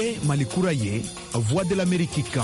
ye Malikura ye Voix de l'Amérique kan.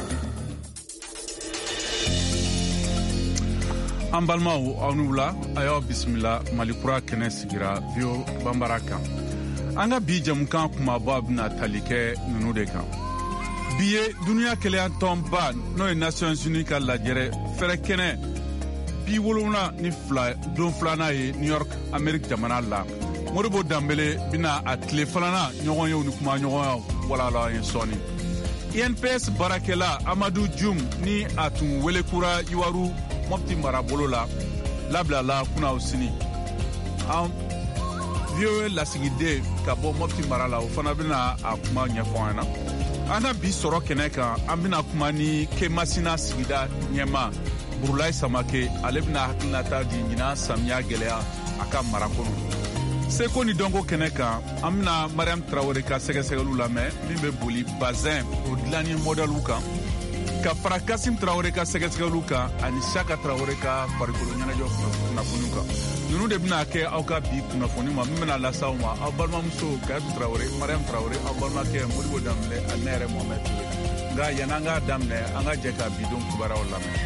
An balimaw aw ni wula a y'aw bisimila Malikura kɛnɛ sigira Vio Bambara kan. An ka bi jamukan kumaba bɛna tali kɛ ninnu de kan. Bi ye duniya kɛlɛya tɔnba n'o ye Nations Unies ka lajɛrɛ fɛrɛ kɛnɛ bi 72 don filanan ye New York Amérique jamana la. Modibo Dambele bɛna a tile filanan ɲɔgɔn ye ni kuma ɲɔgɔnya walala ye sɔɔni. INPS baarakɛla Amadou Dioum ni a tun welekura Iwaru Mopti marabolo la labilala kunaw sini. An VOA lasigiden ka bɔ Mopti mara la o fana bɛna a kuma ɲɛfɔ an na. An na bi sɔrɔ kɛnɛ kan an bɛna kuma ni Kemasina sigida ɲɛma Burulayi Samake ale bɛna hakilinata di ɲinan samiya gɛlɛya a ka mara kɔnɔ. Seko ni dɔnko kɛnɛ kan an bɛna Mariam Traoré ka sɛgɛsɛgɛliw lamɛn min bɛ boli bazin o dilanni modèliw kan. Ka fara Kasim Traoré ka sɛgɛsɛgɛliw kan ani Saka Traoré ka farikolo ɲɛnajɛ kunnafoniw kan. Ninnu de bɛna kɛ aw ka bi kunnafoni ma min bɛna lase aw ma aw balimamuso Kayatu Traoré, Mariam Traoré, aw balimakɛ Modibo Dambele ani ne yɛrɛ Mohamed Touré. Nka yan'an k'a daminɛ an ka jɛ ka bidon kibaruyaw lamɛn.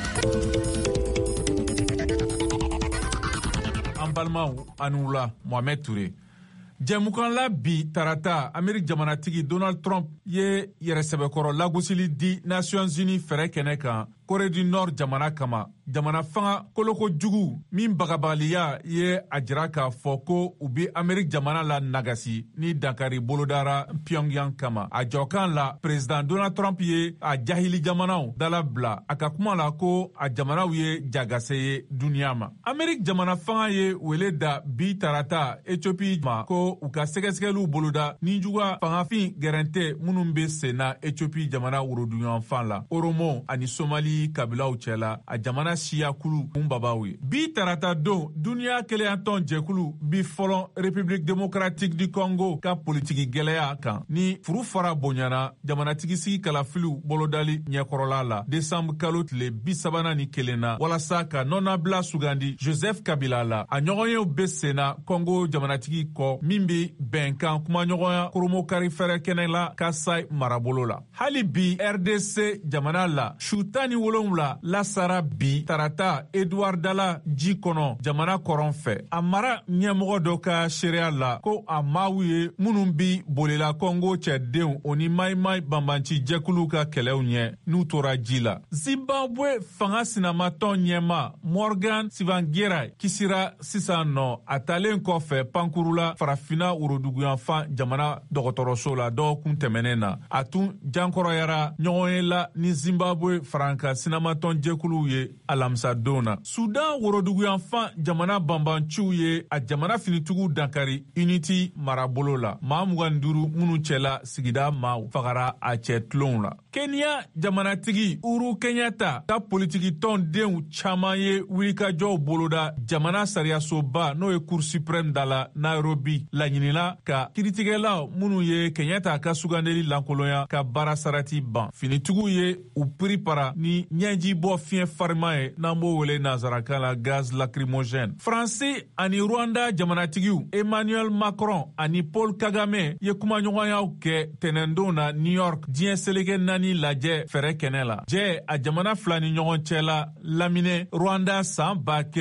An balimaw ani wula Mohamed Touré. Jɛmukanla bi tarata Amérique jamanatigi Donald Trump ye yɛrɛsɛbɛkɔrɔ lagosili di Nations Unies fɛrɛ kɛnɛ kan Corée du Nord jamana kama. Jamana fanga koloko jugu min bagabaliya ye a jira k'a fɔ ko u be Amérique jamana la nagasi ni dankari bolodara Pyongyang kama. A jɔkan la Président Donald Trump ye a jahili jamanaw dalabila a ka kuma la ko a jamanaw ye jagase ye duniya ma. Amérique jamana fanga ye wele da bi tarata Ethiopie ma ko u ka sɛgɛsɛgɛliw boloda ni juga fangafin gɛrɛntɛ minnu be senna Ethiopie jamana woroduɲɔgɔn fan la Oromo ani Somali kabilaw cɛla a jamana siya kulu kun babaw ye. Bi tarata don duniya keleyantɔn jɛkulu bi fɔlɔ République démocratique du Congo ka politiki gɛlɛya kan ni furu fara bonyana jamanatigi sigi kalafiliw bolodali ɲɛkɔrɔla la décembre kalo tile 31 na walasa ka nɔnabila sugandi Joseph Kabila la. A ɲɔgɔnyew be senna Congo jamanatigi kɔ min be bɛnkan kumaɲɔgɔnya koromokari fɛrɛ kɛnɛ la Kasai marabolo la. Hali bi RDC jamana la su 17 lasara bi tarata Edouard Dala ji kɔnɔ jamana kɔrɔn fɛ. A mara ɲɛmɔgɔ dɔ ka seereya la ko a maaw ye minnu bi bolila Congo cɛdenw o ni maimai banbanci jɛkulu ka kɛlɛw ɲɛ n'u tora ji la. Zimbabwe fanga sinamatɔn ɲɛma Morgan Tsvangirai kisira sisan nɔ a talen kɔfɛ pankurula farafina woroduguyanfan jamana dɔgɔtɔrɔso la dɔgɔkun tɛmɛnen na. A tun jankɔrɔyara ɲɔgɔn ye la ni Zimbabwe faranka sinamatɔn jɛkuluw ye alamisa don na. Sudan woroduguyanfan jamana banbanciw ye a jamana finitugu dankari Unity marabolo la. Maa 25 minnu cɛla sigida maaw fagara a cɛ tulonw la. Kenya jamanatigi Uhuru Kenyatta ka politiki tɔn denw caman ye wulikajɔw boloda jamana sariyasoba n'o ye Cour suprême da la Nairobi laɲinila ka kiritigɛlaw minnu ye Kenyatta ka sugandeli lankolonya ka baara sarati ban. Finitigiw ye u piripara ni ɲɛji bɔ fiɲɛ farima ye n'an b'o wele nazarakan la gaz lacrymogène. Faransi ani Rwanda jamanatigiw Emmanuel Macron ani Paul Kagame ye kumaɲɔgɔnyaw kɛ tɛnɛndon na New York diɲɛ seleke 4 lajɛ fɛrɛ kɛnɛ la. Jɛ a jamana fila ni ɲɔgɔn cɛ la lamine Rwanda san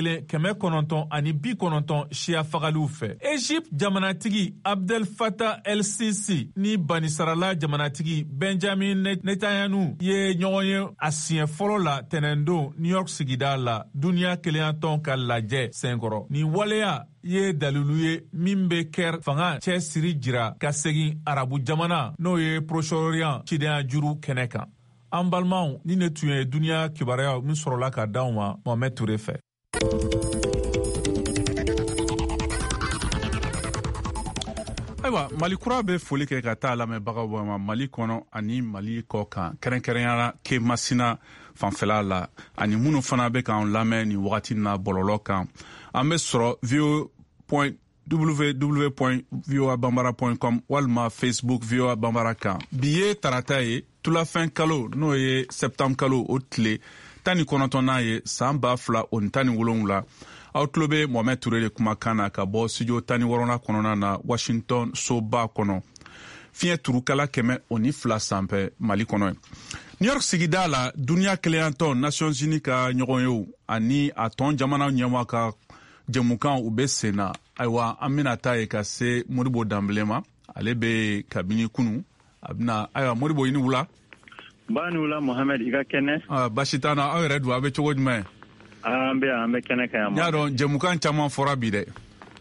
1990 siya fagaliw fɛ. Egypte jamanatigi Abdel Fattah el-Sisi ni banisarala jamanatigi Benjamin Netanyahu ye ɲɔgɔn ye a siɲɛ fɔlɔ la tɛnɛndon New York sigida la duniya keleyantɔn ka lajɛ senkɔrɔ. Ni waleya ye dalilu ye min be kɛr fanga cɛ siri jira ka segin arabu jamana n'o ye Proche-Orient cidenya juru kɛnɛ kan. An balimaw ni ne tun ye duniya kibaruyaw min sɔrɔla ka d'anw ma Mohamed Touré fɛ. Ayiwa Malikura bɛ foli kɛ ka taa lamɛnbagaw ma Mali kɔnɔ ani Mali kɔ kan kɛrɛnkɛrɛnyala Kemasina fanfɛla la ani minnu fana bɛ k'an lamɛn ni wagati na bɔlɔlɔ kan. An bɛ sɔrɔ www.voabambara.com walima Facebook VOA Bambara kan. Bi ye tarata ye tulafɛn kalo n'o ye septembre kalo o tile 19 ye san 2017. Aw tulo bɛ Mohamed Touré de kumakan na ka bɔ studio 16 kɔnɔna na Washington soba kɔnɔ. fiɲɛ turukala 102 sanfɛ Mali kɔnɔ. New York sigida la duniya keleyantɔ Nations Unies ka ɲɔgɔn yew ani a tɔn jamana ɲɛma ka jɛmukan u bɛ sen na. Ayiwa an bɛna taa ye ka se Modibo Danbele ma, ale bɛ kabini kunu. Ayiwa Modibo i ni wula. Ba ni wula Mohamed i ka kɛnɛ. Basi t'an na, aw yɛrɛ dun a bɛ cogo jumɛn? An bɛ kɛnɛ kan yan. N y'a dɔn jɛmukan caman fɔra bi dɛ.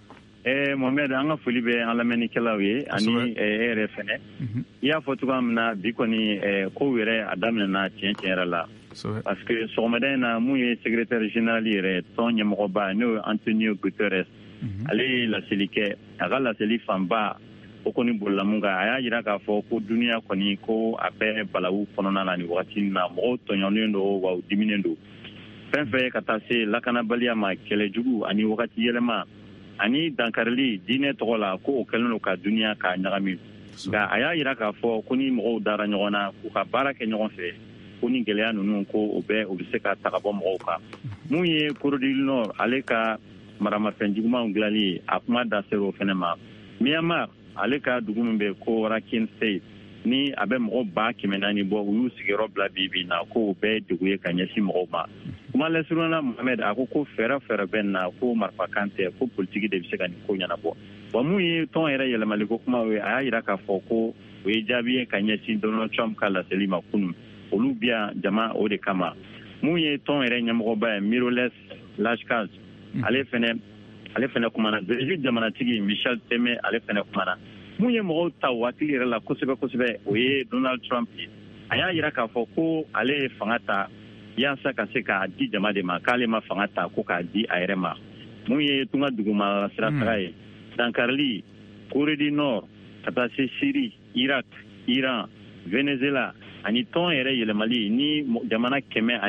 Mohamed an ka foli bɛ an lamɛnnikɛlaw ye ani yɛrɛ fɛnɛ. I y'a fɔ cogoya min na bi kɔni kow yɛrɛ a daminɛna tiɲɛ yɛrɛ la. Parce que sɔgɔmada in na mun ye secrétaire général yɛrɛ tɔn ɲɛmɔgɔba n'o ye Antonio Guterres. Ale ye laseli kɛ, a ka laseli fanba o kɔni bolila mun kan, a y'a jira k'a fɔ ko duniya kɔni ko a bɛ balawu kɔnɔna na ni wagati na, mɔgɔw tɔɲɔnnen don wa u diminen don. Fɛn fɛn ka taa se lakanabaliya ma, kɛlɛjugu ani wagati yɛlɛma ani dankarili diinɛ tɔgɔ la ko o kɛlen don ka duniya k'a ɲagami. Nka a y'a jira k'a fɔ ko ni mɔgɔw dara ɲɔgɔn na k'u ka baara kɛ ɲɔgɔn fɛ, ko ni gɛlɛya ninnu ko o bɛ se ka taga bɔ mɔgɔw kan. Mun ye Corée du Nord ale ka maramafɛn jugumanw dilali a kuma da ser'o fɛnɛ ma. Myanmar ale ka dugu min bɛ ko Rakhine State ni a bɛ mɔgɔ 400,000 bɔ u y'u sigiyɔrɔ bila bi na ko o bɛɛ degun ye ka ɲɛsin mɔgɔw ma. Kuma lasurunya Mohamed a ko fɛɛrɛ bɛ na ko marifakan tɛ ko politiki de bɛ se ka nin ko ɲɛnabɔ. Wa mun ye tɔn yɛrɛ yɛlɛmali ko kuma ye a y'a jira k'a fɔ ko o ye jaabi ye ka ɲɛsin Donald Trump ka laseli ma kunun. Olu biya jama o de kama. Mun ye tɔn yɛrɛ ɲɛmɔgɔba ye Miroles Lajkaj ale fɛnɛ kumana. Belgique jamanatigi Michel Temer ale fɛnɛ kumana. Mun ye mɔgɔw ta hakili yɛrɛ la kosɛbɛ o ye Donald Trump ye. A y'a jira k'a fɔ ko ale ye fanga ta yaasa ka se k'a di jama de ma, k'ale ma fanga ta ko k'a di a yɛrɛ ma. Mun ye tunga duguma sirataga ye. Dankarili, Corée du Nord, ka taa se Syrie, Irak, Iran, Venezuela ani tɔn yɛrɛ yɛlɛmali ni jamana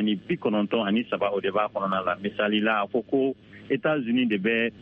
193 o de b'a kɔnɔna la. Misali la a ko États-Unis de bɛ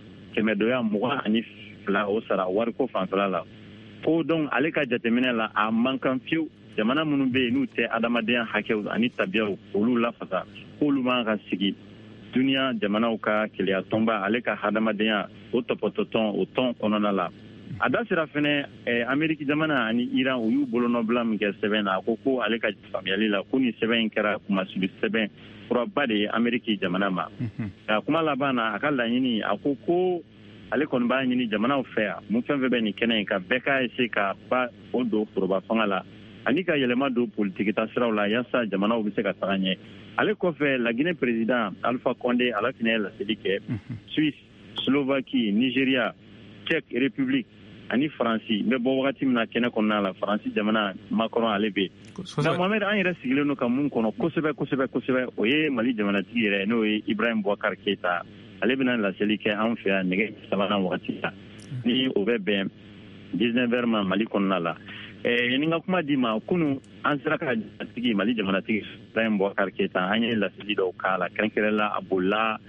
122 o sara wariko fanfɛla la. Ko donc ale ka jateminɛ la a man kan fiyewu jamana minnu bɛ yen n'u tɛ adamadenya hakɛw ani tabiyaw olu lafasa k'olu man ka sigi duniya jamanaw ka keleya tɔnba ale ka adamadenya o tɔpɔtɔtɔn o tɔn kɔnɔna la. A da sera fɛnɛ Ameriki jamana ani Iran u y'u bolonɔbila min kɛ sɛbɛn na a ko ale ka faamuyali la ko ni sɛbɛn in kɛra kumasuli sɛbɛn furaba de ye Ameriki jamana ma. Nka kuma laban na a ka laɲini a ko ale kɔni b'a ɲini jamanaw fɛ yan mun fɛn fɛn bɛ nin kɛnɛ in ka bɛɛ ka ese ka ba o don foroba fanga la ani ka yɛlɛma don politiki ta siraw la yaasa jamanaw bɛ se ka taga ɲɛ. Ale kɔfɛ la Guinée président Alpha Condé ala fɛnɛ ye laseli kɛ. Suisse, Slovaquie, Nigeria, Czech République ani Faransi n bɛ bɔ wagati min na kɛnɛ kɔnɔna la Faransi jamana Macron ale bɛ. Nka Mohamed an yɛrɛ sigilen don ka mun kɔnɔ kosɛbɛ o ye Mali jamanatigi yɛrɛ n'o ye Ibrahim Boubacar Keita. Ale bɛna laseli kɛ an fɛ yan nɛgɛ 3 wagati la ni o bɛ bɛn 19h ma Mali kɔnɔna la. Ni n ka kuma di ma kunu an sera ka Mali jamanatigi Ibrahim Boubacar Keita an ye laseli dɔw k'a la kɛrɛnkɛrɛnla a bolila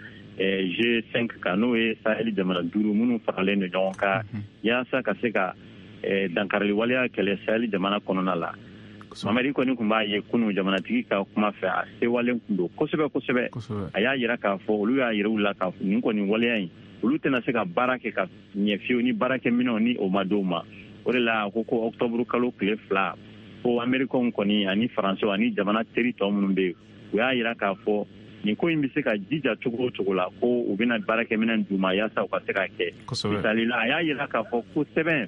G5 kan n'o ye Sahel jamana 5 minnu faralen don ɲɔgɔn kan yaasa ka se ka dankarili waleya kɛlɛ Sahel jamana kɔnɔna la. Mamadi kɔni tun b'a ye kunu jamanatigi ka kuma fɛ a sewalen tun don kosɛbɛ a y'a jira k'a fɔ olu y'a yira u la k'a fɔ nin kɔni waleya in olu tɛna se ka baara kɛ ka ɲɛ fiyewu ni baarakɛminɛw ni o ma d'o ma. O de la a ko octobre kalo tile 2 ko Amerikɛnw kɔni ani Faransɛw ani jamana teri tɔ minnu bɛ yen u y'a jira k'a fɔ nin ko in bɛ se ka jija cogo o cogo la ko u bɛna baarakɛminɛ d'u ma yaasa u ka se ka kɛ. Misali la a y'a jira k'a fɔ ko sɛbɛn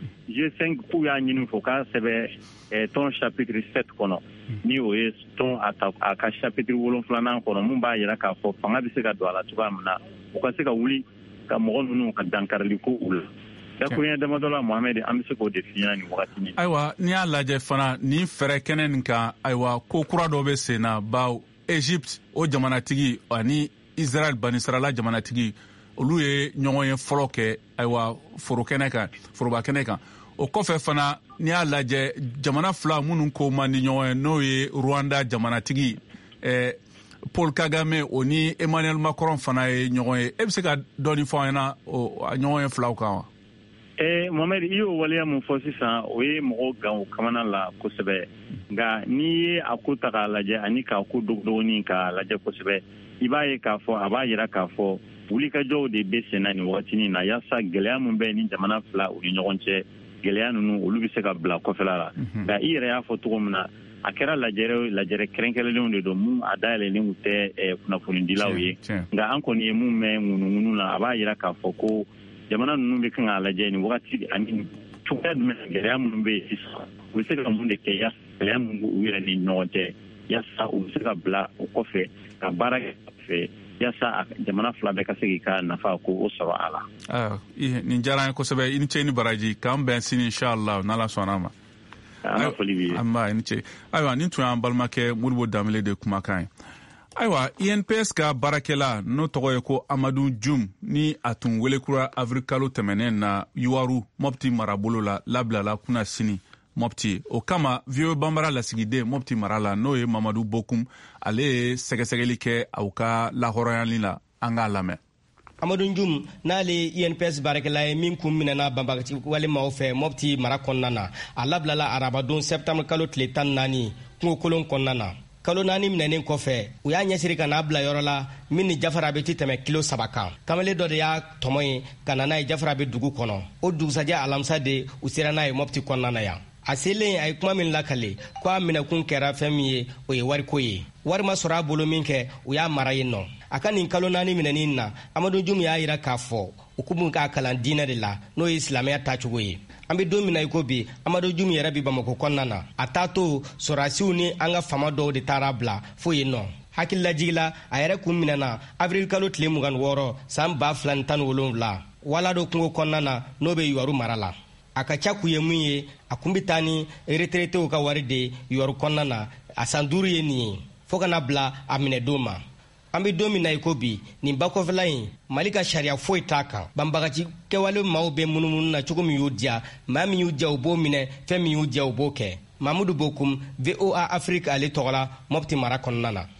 G5 k'u y'a ɲini fo k'a sɛbɛn tɔn chapitre 7 kɔnɔ ni o ye tɔn a ka chapitre 7 kɔnɔ mun b'a jira k'a fɔ fanga bɛ se ka don a la cogoya min na u ka se ka wuli ka mɔgɔ ninnu ka dankarili ko u la. Dakuruɲɛ damadɔ la Mohamed an bɛ se k'o de f'i ɲɛna nin wagati nin. Ayiwa n'i y'a lajɛ fana nin fɛɛrɛ kɛnɛ nin kan ayiwa ko kura dɔ bɛ sen na bawo Egypte o jamanatigi ani Israel banisirala jamanatigi olu ye ɲɔgɔn ye fɔlɔ kɛ ayiwa foroba kɛnɛ kan. O kɔfɛ fana n'i y'a lajɛ jamana fila minnu ko man di ɲɔgɔn ye n'o ye Rwanda jamanatigi Paul Kagame o ni Emmanuel Macron fana ye ɲɔgɔn ye. E bɛ se ka dɔɔni fɔ an ɲɛna a ɲɔgɔn ye filaw kan wa? Mohamed i y'o waleya mun fɔ sisan o ye mɔgɔw gan o kamana la kosɛbɛ nka n'i ye a ko ta k'a lajɛ ani k'a ko dɔgɔdɔgɔnin k'a lajɛ kosɛbɛ i b'a ye k'a fɔ a b'a jira k'a fɔ wulikajɔw de bɛ sen na nin wagati na yaasa gɛlɛya mun bɛ ni jamana fila u ni ɲɔgɔn cɛ gɛlɛya ninnu olu bɛ se ka bila kɔfɛla la nka i yɛrɛ y'a fɔ cogo min na a kɛra lajɛrɛ kɛrɛnkɛrɛnlenw de don mun a dayɛlɛnlenw tɛ kunnafonidilaw ye nka an kɔni ye mun mɛn ŋunuŋunu na a b'a jira k'a fɔ ko jamana ninnu bɛ kan k'a lajɛ ni wagati ani cogoya jumɛn gɛlɛya minnu bɛ yen sisan u bɛ se ka mun de kɛ yaasa gɛlɛya min b'u yɛrɛ ni ɲɔgɔn cɛ yaasa u bɛ se ka bila o kɔfɛ ka baara kɛ fɛ yaasa jamana fila bɛɛ ka se k'i ka nafa ko o sɔrɔ a la. Nin diyara n ye kosɛbɛ i ni ce ni baraji k'an bɛn sini inshallah n'Ala sɔnna a ma. Ayiwa nin tun y'an balimakɛ Modibo Danbele de kumakan ye. Ayiwa INPS ka baarakɛla n'o tɔgɔ ye ko Amadu Jum ni a tun welekura avril kalo tɛmɛnen na Yuwaru Mopti marabolo la labilala kunna sini Mopti. O kama vieux Bambara lasigiden Mopti mara la n'o ye Mamadu Bokum ale ye sɛgɛsɛgɛli kɛ aw ka lahɔrɔnyali la an k'a lamɛn. Amadou Dioum n'ale INPS baarakɛla ye min kun minɛna banbagaci walimaw fɛ Mopti mara kɔnɔna na a labilala arabadon septembre kalo tile 14 kungo kolon kɔnɔna na. Kalo 4 minɛnen kɔfɛ u y'a ɲɛsiri ka n'a bila yɔrɔ la min ni Jafara bɛ ti tɛmɛ kilo 3 kan. Kamalen dɔ de y'a tɔmɔ ye ka na n'a ye Jafara bɛ dugu kɔnɔ. O dugusajɛ alamisa de u sera n'a ye Mopti kɔnɔna na yan. A selen a ye kuma min lakale ko a minɛkun kɛra fɛn min ye o ye wariko ye. Wari ma sɔrɔ a bolo min kɛ u y'a mara yen nɔ. A ka nin kalo 4 minɛnin na Amadou Dioum y'a yira k'a fɔ u kun k'a kalan diinɛ de la n'o ye silamɛya taacogo ye. An bɛ don min na i ko bi Amadou Dioum yɛrɛ bɛ Bamako kɔnɔna na a t'a to sɔrɔdasiw ni an ka fama dɔw de taara bila fo yen nɔ. Hakililajigila a yɛrɛ kun minɛna avril kalo tile 26 san 2017 wala dɔ kungo kɔnɔna na n'o bɛ Yuwaru mara la. A ka ca kun ye mun ye a kun bɛ taa ni retraitew ka wari de Yuwaru kɔnɔna na a san 5 ye nin ye fo kana bila a minɛ don ma. An bɛ don min na i ko bi nin bakɔfɛla in Mali ka sariya foyi t'a kan. Banbagaci kɛwale maaw bɛ munumunu na cogo min y'u diya maa min y'u diya u b'o minɛ fɛn min y'u diya u b'o kɛ. Mamadou Bokum VOA Afrique ale tɔgɔ la Mopti mara kɔnɔna na.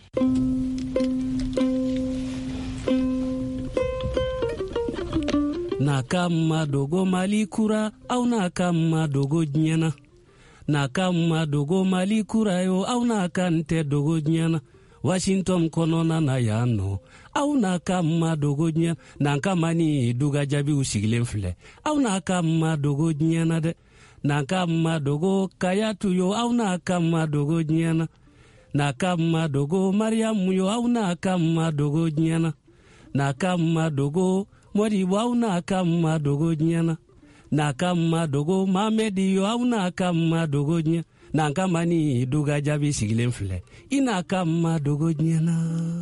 Nakama dogo Mali kura au nakama dogo nyana. Nakama dogo Mali kura yo au nakante dogo nyana. Washington konona na yano au nakama dogo nyana. Nakama ni duga jabi usigilen file au nakama dogo nyana de. Nakama dogo kayatu yo au nakama dogo nyana. Nakama dogo Mariamu yo au nakama dogo nyana. Nakama dogo Modibo au nakama dogo nyana. Nakama dogo Mamedi yo au nakama dogo nyana. Nakama ni duga jabi sigilen file inakama dogo nyana.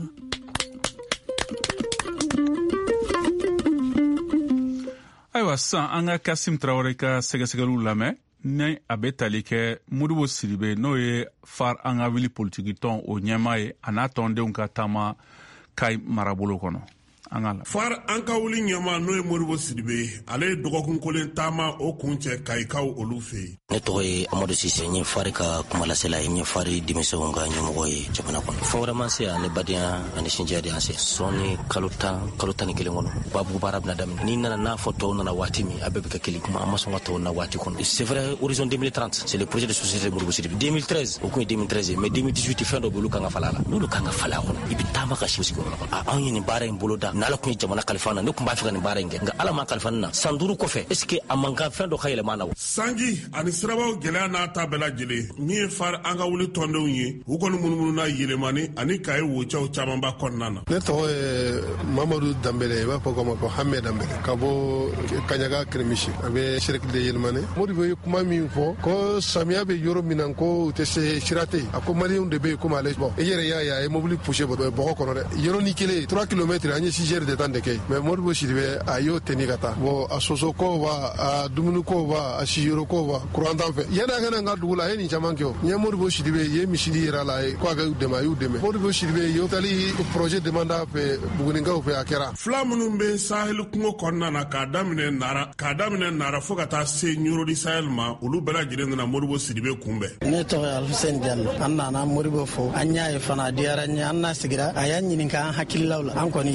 Ayiwa sisan an ka Kasim Traoré ka sɛgɛsɛgɛliw lamɛn ni a bɛ tali kɛ Modibo Sidibe n'o ye FAR an ka wuli politiki tɔn o ɲɛmaa ye a n'a tɔndenw ka taama Kayi marabolo kɔnɔ. FAR an ka wuli ɲɛmaa n'o ye Modibo Sidibe ale ye dɔgɔkun kolen taama o kun cɛ Kayikaw olu fɛ yen. Ne tɔgɔ ye Amadou Sise n ye FAR ka kumalasela ye n ye FAR denmisɛnw ka ɲɛmɔgɔ ye jamana kɔnɔ. Fɛn wɛrɛ man se yan ne badenya ani sinjiya de y'an se sɔnni kalo tan ni kelen kɔnɔ babu baara bɛna daminɛ n'i nana n'a fɔ tɔw nana waati min a bɛɛ bɛ kɛ kelen kuma an ma sɔn ka tɔw na waati kɔnɔ. C'est vrai horizon 2030 c'est le projet de société Modibo Sidibe 2013 o kun ye 2013 mais 2018 fɛn dɔ b'olu kan ka fala la n'olu kan ka fala a kɔnɔ i bɛ taama ka si sigi o kɔnɔ anw ye nin baara in bolo da n'Ala kun ye jamana kalifa na ne kun b'a fɛ ka nin baara in kɛ nka Ala ma kalifa na san 5 kɔfɛ est-ce que a man kan fɛn dɔ ka yɛlɛma na wa. Sanji ani sirabaw gɛlɛya n'a ta bɛɛ lajɛlen min ye FAR an ka wuli tɔndenw ye u kɔni munumunu na yɛlɛmani ani Kayi wocɛw camanba kɔnɔna na. Ne tɔgɔ ye Mamadu Danbele i b'a fɔ ko Hamɛ Danbele ka bɔ Kaɲaga Kiremisi a bɛ cercle de yɛlɛmani. Modibo ye kuma min fɔ ko samiya bɛ yɔrɔ min na ko u tɛ se sira tɛ yen a ko maliyɛnw de bɛ yen komi ale bɔn i yɛrɛ y'a ye a ye mobili poussé bɔgɔ kɔnɔ dɛ yɔrɔnin kelen 3 kilomètres an ye 6 heures de temps de kɛ mais Modibo Sidibe a y'o teni ka taa bon a soso ko b'a a dumuni ko b'a a siyɔrɔ ko b'a courant t'an fɛ yanni a kana n ka dugu la a ye nin caman kɛ o n ye Modibo Sidibe ye misili yɛrɛ la ye ko a ka dɛmɛ a y'u dɛmɛ Modibo Sidibe ye tali projet demanda fɛ bugunikaw fɛ a kɛra. Fila minnu bɛ Sahel kungo kɔnɔna na k'a daminɛ Nara fo ka taa se Ɲorodi Sahel ma olu bɛɛ lajɛlen nana Modibo Sidibe kunbɛn. Ne tɔgɔ ye Alfuseni Diallo an nana Modibo fo an y'a ye fana a diyara n ye an n'a sigira a y'a ɲininka an hakililaw la an kɔni y'an fɛ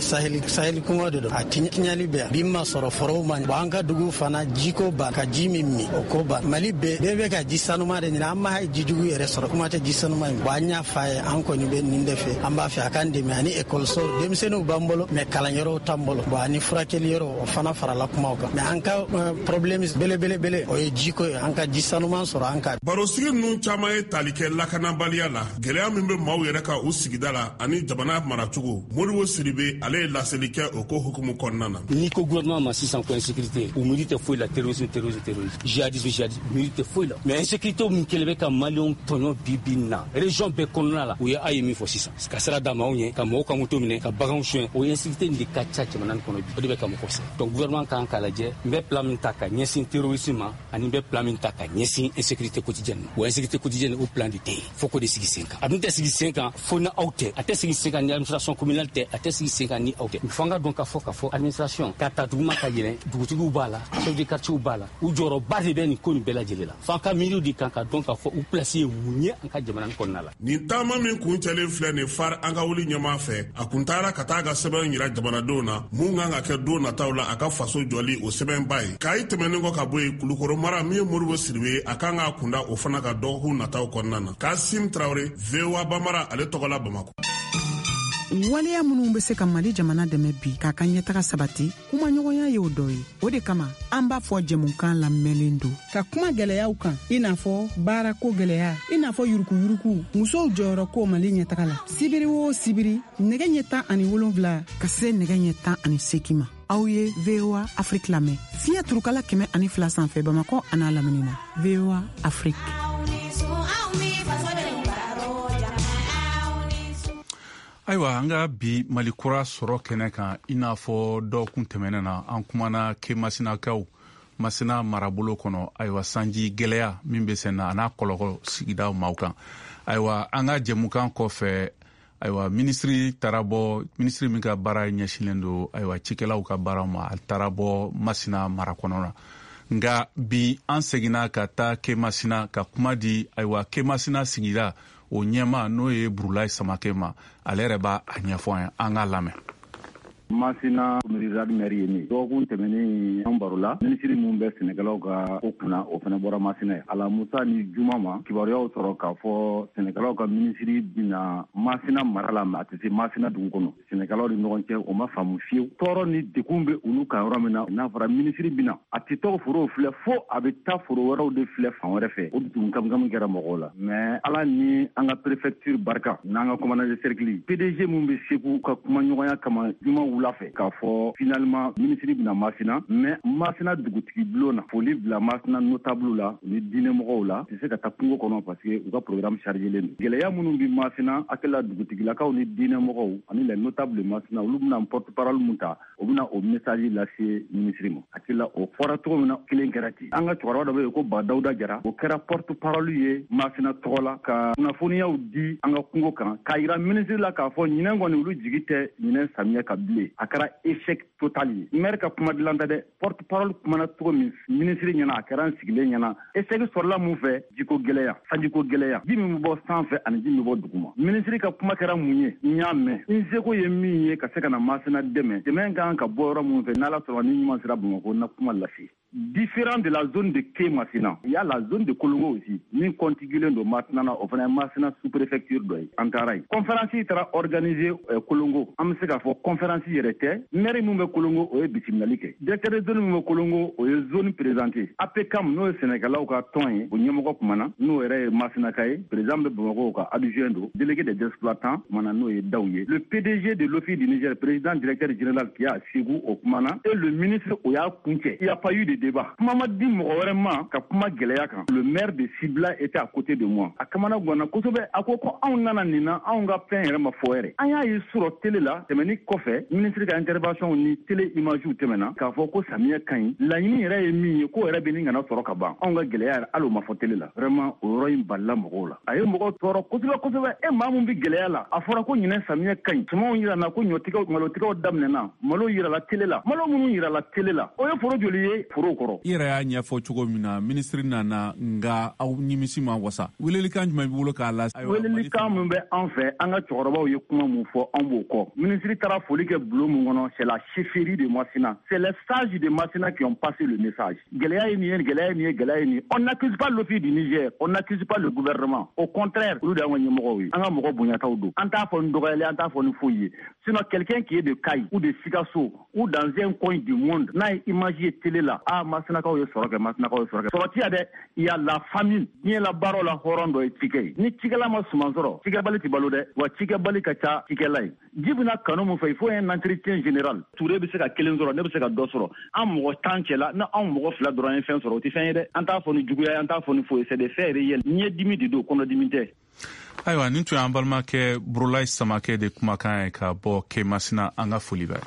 sahel kungo de a tinyali be bimma soro foro man banga dugu fana jiko ba ka jimi mi ko ba mali be ka jisanu ma de ni amma hay jijugu ere soro kuma te jisanu ma ba nya faye an ko ni be ninde fe amba fi akande mi ani école so dem senu bambolo me kalanyoro tambolo ba ni frakeli yoro o fana farala kuma ko me anka problème bele o jiko anka jisanu ma soro anka baro sigi nu chama e talike lakana baliala geleya min be maw yere ka o sigidala ani jamana maracogo Modibo Sidibé ale laselike o ko hukumu konnana ni ko gouvernement ma 600 ko insécurité ou milite foi la terrorisme jihadisme milite foi la mais insécurité min kelebe ka malion tono bibina région be konnana la o ya ayemi fo 600 ka sara da mawnye ka mo ka muto mine ka bagan chien o insécurité ndi ka tcha manan kono bi be ka mo ko se donc gouvernement kan kala je be plan min taka nyesin terrorisme ani be plan min taka nyesin insécurité quotidienne ou insécurité quotidienne au plan de té faut ko de sigi 5 ans adun te sigi 5 ans faut na auté ate sigi 5 ans ni administration communale te ate sigi 5 ans ni auté fanga donc ka fo administration ka ta duguma ka yele dugutigu bala chef de quartier bala u joro bade be ni ko ni bela jelela fanga milieu di kan ka donc ka fo u placer munye an ka jamana ko nala ni tama min kun tele flene far anga wuli nyama fe akuntara kataga seben yira jamana dona munga nga ke dona tawla aka faso joli o seben bay kai temenengo ka boy kulukoro mara mi Modibo Sidibé akanga kunda o fana ka dohu nataw konnana Kasim Traoré VOA Bamara ale togola Bamako waleya minnu be se ka Mali jamana dɛmɛ bi k'a ka ɲɛtaga sabati kuma ɲɔgɔnya ye o dɔ ye o de kama an b'a fɔ jɛmukan lamɛnlen don ka kuma gwɛlɛyaw kan i n'a fɔ baarako gwɛlɛya i n'a fɔ yurukuyuruku musow jɔyɔrɔ ko Mali ɲɛtaga la sibiri o sibiri nɛgɛ ɲɛ 17 ka se nɛgɛ ɲɛ 18 ma aw ye VOA Afrique lamɛn fiɲɛ turukala 102 sanfɛ Bamakɔ an'a lamini na VOA Afrique. Ayiwa an ka bi Mali kura sɔrɔ kɛnɛ kan i n'a fɔ dɔgɔkun tɛmɛnen na an kumana Kemasinakaw Masina marabolo kɔnɔ ayiwa sanji gɛlɛya min bɛ sen na a n'a kɔlɔlɔ sigidaw maaw kan ayiwa an ka jɛmukan kɔfɛ ayiwa minisiri taara bɔ minisiri min ka baara ɲɛsinnen don ayiwa cikɛlaw ka baara ma a taara bɔ Masina mara kɔnɔ na nka bi an seginna ka taa Kemasina ka kuma di ayiwa Kemasina sigida o ɲɛma n'o ye Burulayi Samakɛ ma ale yɛrɛ b'a ɲɛfɔ an ka lamɛn. Masina mirizad mɛri ye nin dɔgɔkun tɛmɛnen an baro la minisiri minnu bɛ sɛnɛkɛlaw ka ko kunna o fana bɔra Masina ye Ala Musa ni Juma ma kibaruyaw sɔrɔ k'a fɔ sɛnɛkɛlaw ka minisiri bina Masina mara la mais a tɛ se Masina dugu kɔnɔ sɛnɛkɛlaw ni ɲɔgɔn cɛ o ma faamu fiyewu tɔɔrɔ ni degun bɛ olu kan yɔrɔ min na n'a fɔra minisiri bina a tɛ tɔgɔ forow filɛ fo a bɛ taa foro wɛrɛw de filɛ fan wɛrɛ fɛ o dugun kamikamu kɛra mɔgɔw la mais Ala ni an ka préfecture barika n'an ka commandant de cercle PDG mun bɛ Segu ka kuma ɲɔgɔnya kama Juma wula fɛ k'a fɔ finalement minisiri bina Masina mais Masina dugutigi bulon na foli bila Masina notable la ni diinɛmɔgɔw la tɛ se ka taa kungo kɔnɔ parce que u ka programme chargé len don gɛlɛya minnu bi Masina akɛla dugutigilakaw ni diinɛmɔgɔw ani les notables Masina olu bina porte parole mun ta o bina o message lase minisiri ma akɛla o fɔra cogo min na kelen kɛra ten an ka cɛkɔrɔba dɔ bɛ yen ko Ba Dawuda Jara o kɛra porte parole ye Masina tɔgɔ la ka kunnafoniyaw di an ka kungo kan k'a yira minisiri la k'a fɔ ɲinɛ kɔni olu jigi tɛ ɲinɛ samiyɛ ka bilen a kɛra échec total ye maire ka kuma dilan tɛ dɛ porte parole kumana cogo min minisiri ɲɛna a kɛra an sigilen ɲɛna échec sɔrɔla mun fɛ jiko gɛlɛya sanjiko gɛlɛya ji min bɛ bɔ sanfɛ ani ji min bɛ bɔ duguma minisiri ka kuma kɛra mun ye n y'a mɛn n seko ye min ye ka se ka na Masina dɛmɛ dɛmɛ kan ka bɔ yɔrɔ mun fɛ n'Ala sɔnna ni ɲuman sera Bamakɔ na kuma lase différent de la zone de Kemasina il y a la zone de Kolongo aussi min contiguelen don Masina na o fana ye Masina sous-préfecture dɔ ye an taara yen conférence taara organiser Kolongo an bɛ se k'a fɔ conférence yɛrɛ tɛ maire min bɛ Kolongo o ye bisiminali kɛ directeur de zone min bɛ Kolongo o ye zone présenté APCAM n'o ye sɛnɛkɛlaw ka tɔn ye o ɲɛmɔgɔ kumana n'o yɛrɛ ye Masinaka ye président bɛ Bamakɔ ka adjoint don délégué des exploitants kumana n'o ye Daw ye le PDG de l'Office du Niger président directeur général qui a Ségou o kumana et le ministre o y'a kuncɛ il y a pas eu de débat kuma ma di mɔgɔ wɛrɛ ma ka kuma gɛlɛya kan le maire de Sibila était à côté de moi a kamana ganna kosɛbɛ a ko anw nana nin na anw ka fɛn yɛrɛ ma fɔ yɛrɛ an y'a ye sɔrɔ télé la tɛmɛni kɔfɛ ministre ka intervention ni télé image tɛmɛna k'a fɔ ko samiyɛ ka ɲi laɲini yɛrɛ ye min ye ko yɛrɛ bɛ nin kana sɔrɔ ka ban anw ka gɛlɛya yɛrɛ hali o ma fɔ télé la vraiment o yɔrɔ in balila mɔgɔw la a ye mɔgɔw tɔɔrɔ kosɛbɛ kosɛbɛ e maa mun bɛ gɛlɛya la a fɔra ko ɲinɛ samiyɛ ka ɲi sumanw yirana ko ɲɔtigɛw malotigɛw daminɛna malo yirala télé la malo minnu yirala télé la o ye foro joli ye foro t'o kɔrɔ. I yɛrɛ y'a ɲɛfɔ cogo min na ministre nana nga aw nimisi ma wasa welelikan jumɛn b'i bolo k'a la. welelikan min bɛ an fɛ an ka cɛkɔrɔbaw ye kuma min fɔ an b'o kɔ. ministre taara foli kɛ bulon min kɔnɔ c'est la chefferie de Masina, c'est les sages de Masina qui ont passé le message. Gɛlɛya ye nin ye gɛlɛya ye nin ye gɛlɛya ye nin. On n'accuse pas l'office du Niger, on n'accuse pas le gouvernement. Au contraire olu de y'an ka ɲɛmɔgɔw ye. An ka mɔgɔ bonyataw don. An t'a fɔ ni dɔgɔyali an t'a fɔ ni foyi ye. Sinon quelqu'un qui est de Kayi ou de Sikasso ou dans un coin du monde n'a ye image ye télé la Masinakaw ye sɔrɔ kɛ Masinakaw ye sɔrɔ kɛ. Sɔrɔ ti ya dɛ, il y a la famine. Ni ye la baaraw la hɔrɔn dɔ ye cikɛ ye. Ni cikɛla ma suman sɔrɔ cikɛbali ti balo dɛ, wa cikɛbali ka ca cikɛla ye. Ji bɛna kanu mun fɛ il faut un entretien général. Touré bɛ se ka kelen sɔrɔ ne bɛ se ka dɔ sɔrɔ. An mɔgɔ 10 cɛla na an mɔgɔ 2 dɔrɔn ye fɛn sɔrɔ o ti fɛn ye dɛ. An t'a fɔ ni juguya ye an t'a fɔ ni foyi c'est des faits réels. Ɲɛdimi de don kɔnɔdimi tɛ. Ayiwa nin tun y'an balimakɛ Burulayi Samakɛ de kumakan ye ka bɔ Kemasina an ka foli bɛ.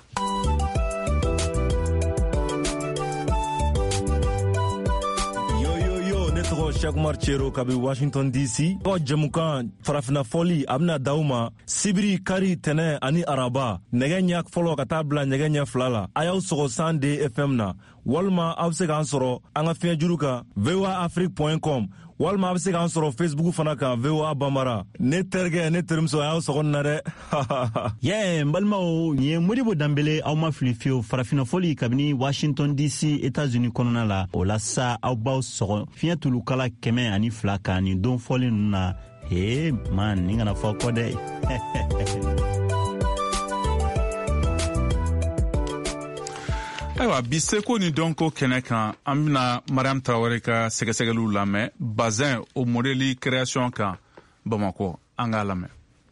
Cheikh Umar Chero kabi Washington DC. Ko jamukan farafina foli abna dauma sibiri kari tene ani araba nege ɲa fɔlɔ ka taa bila nege ɲa 2 la. A y'aw sɔgɔ 100 FM na walima aw bɛ se k'an sɔrɔ an ka fiɲɛ juru kan voaafrique.com walima a bɛ se k'an sɔrɔ Facebook fana kan VOA Bambara. Ne terikɛ ne terimuso a y'aw sɔgɔ na dɛ. n balimaw nin ye Modibo Danbele aw ma fili fiyewu farafina foli kabini Washington DC États-Unis kɔnɔna la o la sa aw b'aw sɔgɔ fiɲɛ tulukala 102 kan nin don fɔli ninnu na man nin kana fɔ kɔ dɛ. Ayiwa bi seko ni dɔnko kɛnɛ kan an bɛna Mariam Traoré ka sɛgɛsɛgɛliw lamɛn bazin o modèle création kan Bamakɔ an k'a lamɛn.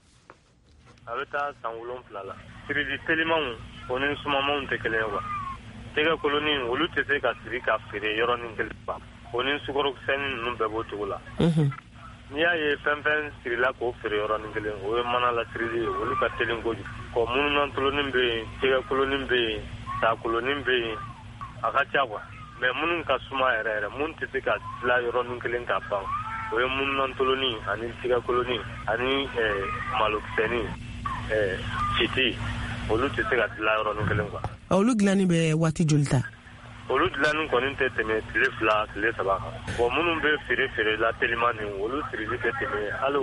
A bɛ taa san 7 la sirili telimanw o ni sumamanw tɛ kelen ye quoi tɛgɛ koloni olu tɛ se ka siri ka feere yɔrɔnin kelen ba o ni sukorokisɛni ninnu bɛɛ b'o cogo la. N'i y'a ye fɛn fɛn sirila k'o feere yɔrɔnin kelen o ye mana la sirili ye olu ka teli kojugu kɔ mununantolonin bɛ yen tɛgɛ kolonin bɛ yen ta kolonin bɛ yen a ka ca quoi mais minnu ka suma yɛrɛ yɛrɛ minnu tɛ se ka dilan yɔrɔnin kelen ka ban o ye mununantolonin ani tɛgɛ kolonin ani malokisɛni fiti olu tɛ se ka dilan yɔrɔnin kelen quoi. Olu dilanni bɛ waati joli ta? Olu dilanni kɔni tɛ tɛmɛ tile 2 tile 3 kan. Bon minnu bɛ feere la teliman ni olu sirili tɛ tɛmɛ hali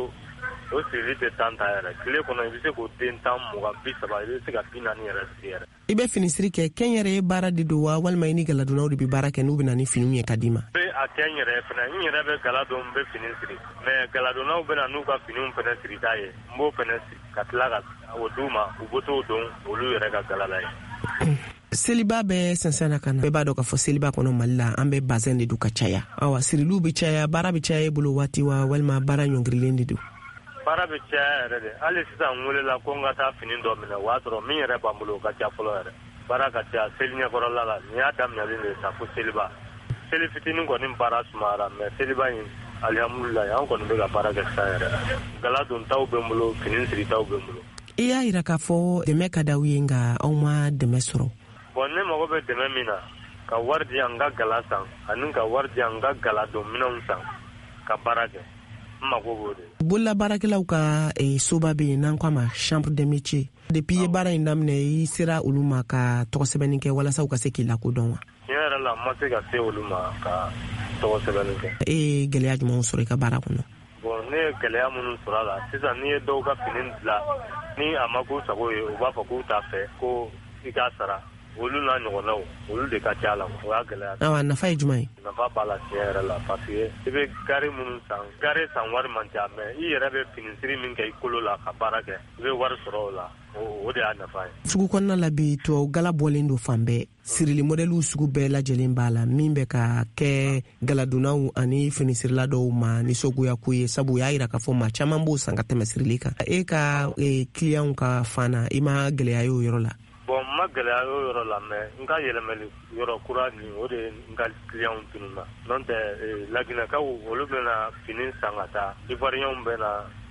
o sirili tɛ 10 ta yɛrɛ tile kɔnɔ i bɛ se k'o den 10 20 30 i bɛ se ka 40 yɛrɛ siri yɛrɛ. I bɛ fini siri kɛ kɛn yɛrɛ ye baara de don wa walima i ni galadonnaw de bɛ baara kɛ n'u bɛ na ni finiw ye ka d'i ma? Bɛ a kɛ n yɛrɛ fana n yɛrɛ bɛ gala dɔn n bɛ fini siri mais galadonnaw bɛ na n'u ka finiw fana siri t'a ye n b'o fana siri ka tila ka o d'u ma u bɛ t'o dɔn olu yɛrɛ ka gala la ye. Seliba bɛ sɛnsɛnna ka na bɛɛ b'a dɔn k'a fɔ seliba kɔnɔ Mali la an bɛ bazin de don ka caya awa siriliw bɛ caya baara bɛ caya e bolo waati wa walima baara ɲɔngirilen de don? Baara bɛ caya yɛrɛ de hali sisan n welela ko n ka taa fini dɔ minɛ o y'a sɔrɔ min yɛrɛ b'an bolo o ka ca fɔlɔ yɛrɛ baara ka ca seli ɲɛkɔrɔla la nin y'a daminɛlen de sa fo seliba seli fitinin kɔni baara sumayara mais seliba in alihamudulilayi an kɔni bɛ ka baara kɛ sisan yɛrɛ gala don taw bɛ n bolo fini siri taw bɛ n bolo. I y'a yira k'a fɔ dɛmɛ ka d'aw ye nka aw ma dɛmɛ sɔrɔ. Bon ne mago bɛ dɛmɛ min na ka wari di yan n ka gala san ani ka wari di yan n ka gala don minɛnw san ka baara kɛ n mago b'o de. Bolola baarakɛlaw ka soba bɛ yen n'an k'a ma chambre de métier depuis i ye baara in daminɛ i sera olu ma ka tɔgɔsɛbɛnni kɛ walasa u ka se k'i lakodɔn wa? Tiɲɛ yɛrɛ la n ma se ka se olu ma ka tɔgɔsɛbɛnni kɛ. E ye gɛlɛya jumɛnw sɔrɔ i ka baara kɔnɔ? Bon ne ye gɛlɛya minnu sɔrɔ a la sisan n'i ye dɔw ka fini dilan ni a ma k'u sago ye u b'a fɔ k'u t'a fɛ ko i k'a sara olu n'a ɲɔgɔnnaw olu de ka ca la o y'a gɛlɛya. Awa nafa ye jumɛn ye? Nafa b'a la tiɲɛ yɛrɛ la parce que i bɛ gari minnu san gari san wari man ca mais i yɛrɛ bɛ fini siri min kɛ i kolo la ka baara kɛ i bɛ wari sɔrɔ o la o de y'a nafa ye. Sugu kɔnɔna la bi tubabu gala bɔlen don fan bɛɛ sirili modèliw sugu bɛɛ lajɛlen b'a la min bɛ ka kɛ galadonnaw ani finisirila dɔw ma nisɔgoya ko ye sabu u y'a yira k'a fɔ maa caman b'o san ka tɛmɛ sirili kan. E ka clientw ka fan na i ma gɛlɛya y'o yɔrɔ la? Bon n ma gɛlɛya y'o yɔrɔ la mais n ka yɛlɛmɛli yɔrɔ kura nin o de ye n ka clientw tununa n'o tɛ laginɛkaw olu bɛna fini san ka taa ivoiriyɛnw bɛna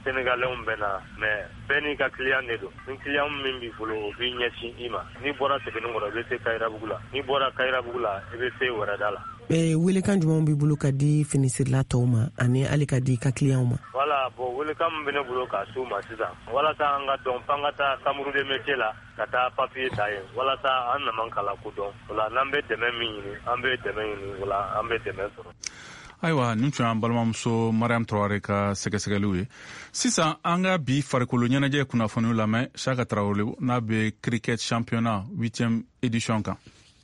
Sénégalais bena mais beni ka client ne do ni client min bi folo bi nyati ima ni bora se benu ngora be se Kaira Bugula ni bora Kaira Bugula e be se waradala wele kan jumɛn b'i bolo ka di finisirila tɔw ma ani hali ka di ka client ma voilà bon wele kan bene bolo ka su ma sisan wala ta anga don pangata samuru de métier la ka ta papier ta ye wala ta an na man kala ko don wala nan be dɛmɛ min ɲini an be dɛmɛ ɲini wala an be dɛmɛ sɔrɔ ayiwa nin tun y'an balimamuso Mariam Traoré ka sɛgɛsɛgɛliw ye sisan an ka bi farikolo ɲɛnajɛ kunnafoniw lamɛn Chaka Traoré n'a bɛ cricket championnat 8e édition kan.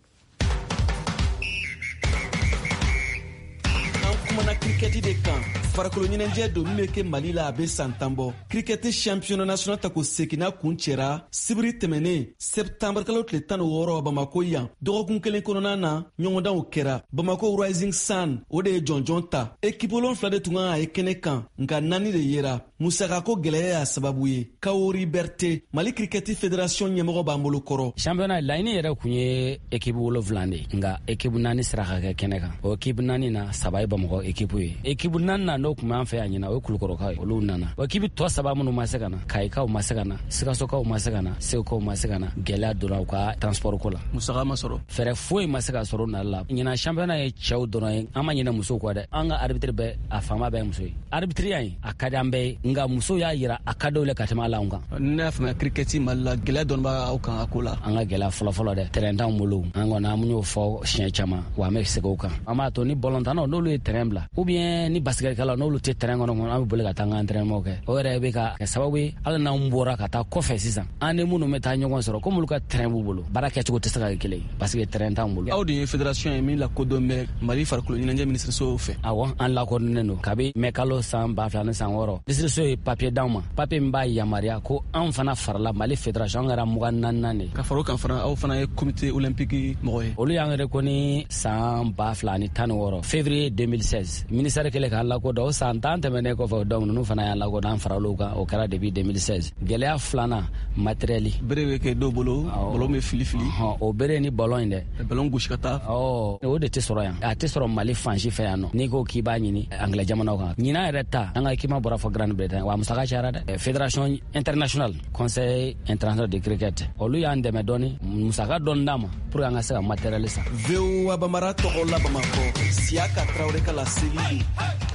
Kumana cricket de kan farikolo ɲɛnajɛ don min bɛ kɛ Mali la a bɛ san 10 bɔ cricket championnat national ta ko segina kun cɛra sibiri tɛmɛnen septembre kalo tile 16 Bamako yan dɔgɔkun kelen kɔnɔna na ɲɔgɔndanw kɛra Bamako Rising Sun o de ye jɔnjɔn ta équipe 7 de tun kan a ye kɛnɛ kan nka 4 de yera musakako gɛlɛya y'a sababu ye Kaori Berté Mali cricket fédération ɲɛmɔgɔ b'an bolo kɔrɔ championnat laɲini yɛrɛ kun ye équipe 7 de nka équipe 4 sera ka kɛ kɛnɛ kan o équipe 4 na 3 ye Bamakɔ équipe ye équipe 4 na n'o kun b'an fɛ yan ɲina o ye Kulukɔrɔkaw ye olu nana o équipe tɔ 3 minnu ma se ka na Kayikaw ma se ka na Sikasokaw ma se ka na Segukaw ma se ka na gɛlɛya donna u ka transport ko la musaka ma sɔrɔ fɛrɛ foyi ma se ka sɔrɔ nali la ɲina championnat ye cɛw dɔrɔn ye an ma ɲina musow kɔ dɛ an ka arbitre bɛɛ a faama bɛɛ ye muso ye arbitre ya ye a ka di an bɛɛ ye nka musow y'a yira a ka dɔw le ka tɛmɛ ala anw kan ne y'a faamuya cricket Mali la gɛlɛya dɔɔni b'aw kan a ko la an ka gɛlɛya fɔlɔfɔlɔ dɛ terrain t'anw bolo an kɔni an y'o fɔ siɲɛ caman wa an bɛ segin o kan an b'a to ni bɔlɔntanaw n'olu ye terrain bila ou bien ni basketballkɛlaw n'olu tɛ terrain kɔnɔ an bɛ boli ka taa an ka entraînement kɛ o yɛrɛ bɛ ka kɛ sababu ye hali n'anw bɔra ka taa kɔfɛ sisan an ni minnu bɛ taa ɲɔgɔn sɔrɔ komi olu ka terrain b'u bolo baara kɛcogo tɛ se ka kɛ kelen ye parce que terrain t'anw bolo aw de ye fédération ye min lakodɔn bɛ Mali farikolo ɲɛnajɛ minisiriso fɛ awɔ an lakodɔnnen don kabi mɛ kalo san 2000 ni san 6 minisiriso ye papier d'anw ma papier min b'a yamaruya ko anw fana farala Mali fédération an kɛra 24 de ka faro kan fana aw fana ye comité olympique mɔgɔ ye olu y'an rekoni san 2016 février 2016 ministère kelen k'an lakodɔn o san 10 tɛmɛnen kɔfɛ donc ninnu fana y'an lakodɔn an farala o kan o kɛra depuis 2016 gɛlɛya filanan matériel bere bɛ kɛ dɔw bolo ballon bɛ fili o bere ni ballon in dɛ ballon gosi ka taa o de tɛ sɔrɔ yan a tɛ sɔrɔ Mali fansi fɛ yan nɔ n'i ko k'i b'a ɲini anglais jamanaw kan ɲinan yɛrɛ ta an ka équipement bɔra fɔ Grande-Bretagne wa musaka cayara dɛ fédération internationale conseil international de cricket olu y'an dɛmɛ dɔɔni musaka dɔɔni d'a ma pour que an ka se ka matériel san VOA Bamara tɔgɔ la Bamakɔ Siaka Traoré ka la seli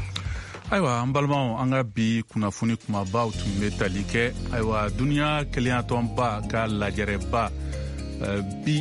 ayiwa an balimaw an ka bi kunnafoni kumabaw tun bɛ tali kɛ ayiwa duniya keleyatɔnba ka lajɛrɛba bi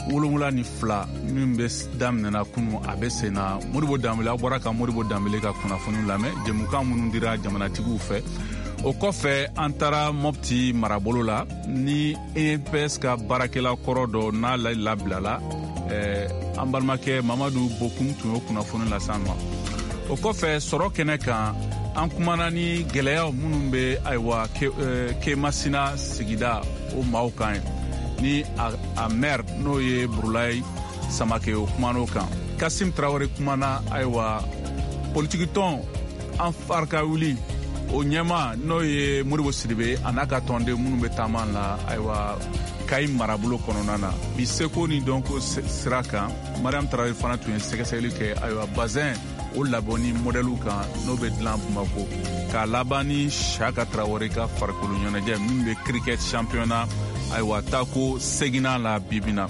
72 min bɛ daminɛna kunu a bɛ sen na Modibo Danbele a bɔra ka Modibo Danbele ka kunnafoniw lamɛn jɛmukan minnu dira jamanatigiw fɛ o kɔfɛ an taara Mopti marabolo la ni EPS ka baarakɛla kɔrɔ dɔ n'a labilala an balimakɛ Mamadu Bokum tun y'o kunnafoni lase an ma o kɔfɛ sɔrɔ kɛnɛ kan an kumana ni gɛlɛyaw minnu bɛ ayiwa Kemasina sigida o maaw kan ye ni a maire n'o ye Burulayi Samake o kumana o kan Kasim Traoré kumana ayiwa politiki tɔn an farika wuli o ɲɛma n'o ye Modibo Sidibe a n'a ka tɔnden minnu bɛ taama la ayiwa Kayi marabolo kɔnɔna na bi seko ni dɔnko sira kan Mariam Traoré fana tun ye sɛgɛsɛgɛli kɛ ayiwa bazin o labɔni modèle kan n'o bɛ dilan Bamako k'a laban ni Chaka Traoré ka farikolo ɲɛnajɛ min bɛ cricket championnat ayiwa tako seginna la bibina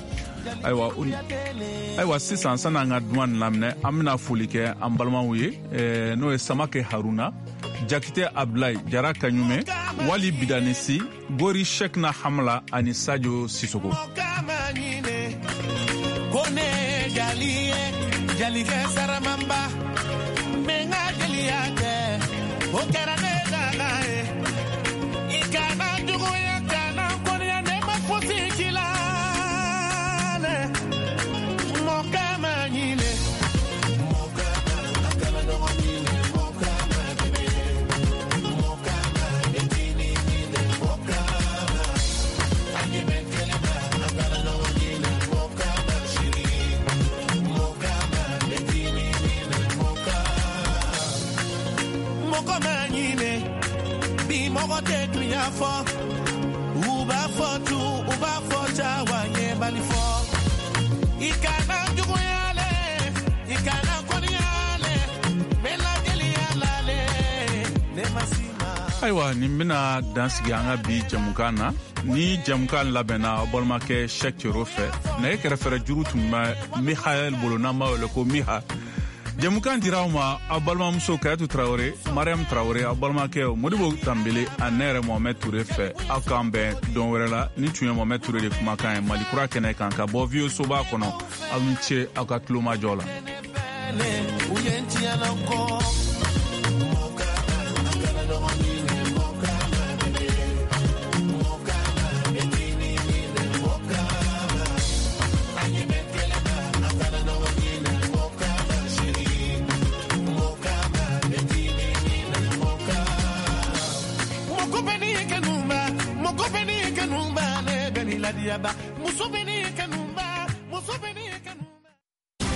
ayiwa sisan san'an ka duman nin laminɛ an bɛna foli kɛ an balimaw ye n'o ye Samake Haruna Jakite Ablaye Jara Kaɲume Wali Bidanisi Gori Shekna Hamla ani Sadio Sisoko Jalige Saramamba Menga Jaliate Okarane Danae Ikana Dugoya Kana Korea Nema Fosikila Mokama Nile Mokama Akana Domine Mokama Mokama Etini Nile Mokama Agime Kelema Akana Domine Mokama Shiri Mogo te tuya fo uba fotu uba foja wanye bali fo ikana jugo yale ikana koni yale mela geli yale le masima Ayiwa nin bena dan sigi an ka bi jamukan na ni jamukan labɛnna balimakɛ Cheick Thioro fɛ nɛgɛ kɛrɛfɛrɛ juru tun bɛ Mihael bolo n'an b'a wele ko Miha. Jamukan dira aw ma aw balimamuso Kayetu Tarawele, Mariam Tarawele, aw balimakɛ Modibo Tanbele a ne yɛrɛ Mohamed Ture fɛ aw k'an bɛn don wɛrɛ la ni tun ye Mohamed Ture de kumakan ye Mali kura kɛnɛ kan ka bɔ Vieux Soba kɔnɔ aw ni ce aw ka tulomajɔ la.